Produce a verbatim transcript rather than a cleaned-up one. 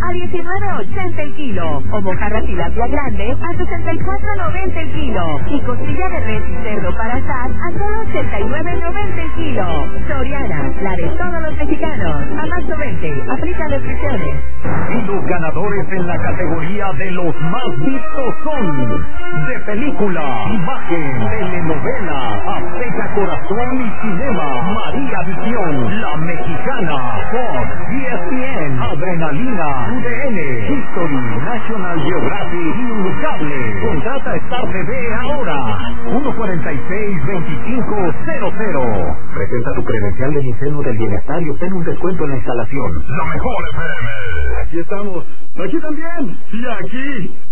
a diecinueve ochenta el kilo. O mojarra tilapia grande a sesenta y cuatro noventa el kilo. Y costilla de res y cerdo para asar a solo ochenta y nueve noventa el kilo. Soriana, la de todos los mexicanos. A marzo veinte, aplica restricciones. Y los ganadores en la categoría de los más vistos son: de película, imagen, telenovela, Azteca Corazón y Cinema, María Visión, La Mexicana, Fox, E S P N, Adrenalina, U D N, History, National Geographic y Unicable. Contrata Star T V ahora. uno cuarenta y seis veinticinco cero cero. Presenta tu credencial de Niceno del Bienestar y obtén un descuento en la instalación. La mejor F M. Aquí estamos. Aquí también. Y aquí.